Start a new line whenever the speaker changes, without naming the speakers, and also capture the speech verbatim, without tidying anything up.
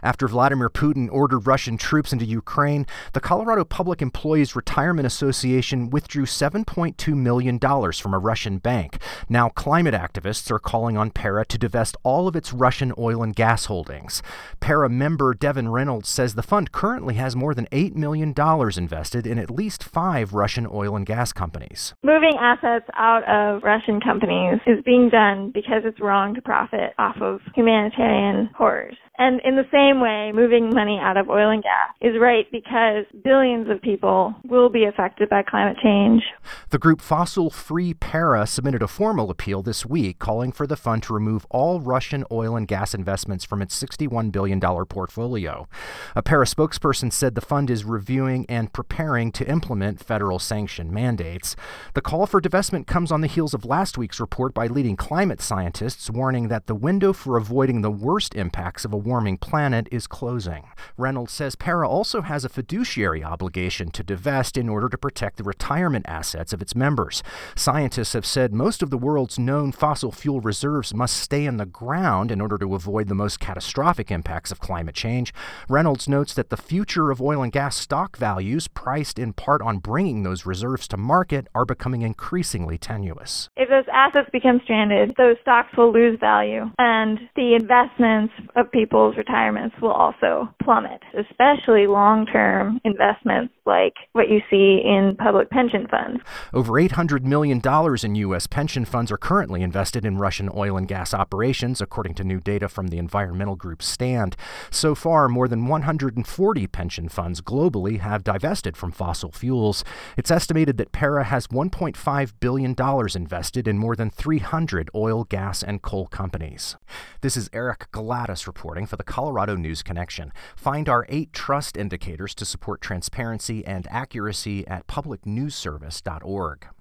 After Vladimir Putin ordered Russian troops into Ukraine, the Colorado Public Employees Retirement Association withdrew seven point two million dollars from a Russian bank. Now climate activists are calling on PERA to divest all of its Russian oil and gas holdings. PERA member Devin Reynolds says the fund currently has more than eight million dollars invested in at least five Russian oil and gas companies.
Moving assets out of Russian companies is being done because it's wrong to profit off of humanitarian horrors. And in the same way, moving money out of oil and gas is right because billions of people will be affected by climate change.
The group Fossil Free PERA submitted a formal appeal this week calling for the fund to remove all Russian oil and gas investments from its sixty-one billion dollars portfolio. A PERA spokesperson said the fund is reviewing and preparing to implement federal sanction mandates. The call for divestment comes on the heels of last week's report by leading climate scientists warning that the window for avoiding the worst impacts of a warming planet is closing. Reynolds says PERA also has a fiduciary obligation to divest in order to protect the retirement assets of its members. Scientists have said most of the world's known fossil fuel reserves must stay in the ground in order to avoid the most catastrophic impacts of climate change. Reynolds notes that the future of oil and gas stock values, priced in part on bringing those reserves to market, are becoming increasingly tenuous.
If those assets become stranded, those stocks will lose value, and the investments of people's retirements will also plummet, especially long-term investments like what you see in public pension funds.
Over eight hundred million dollars in U S pension funds are currently invested in Russian oil and gas operations, according to new data from the environmental group Stand. So far, more than one hundred forty pension funds globally have divested from fossil fuels. It's estimated that PERA has one point five billion dollars invested in more than three hundred oil, gas, and coal companies. This is Eric Galatas reporting for the Colorado News Connection. Find our eight trust indicators to support transparency and accuracy at public news service dot org.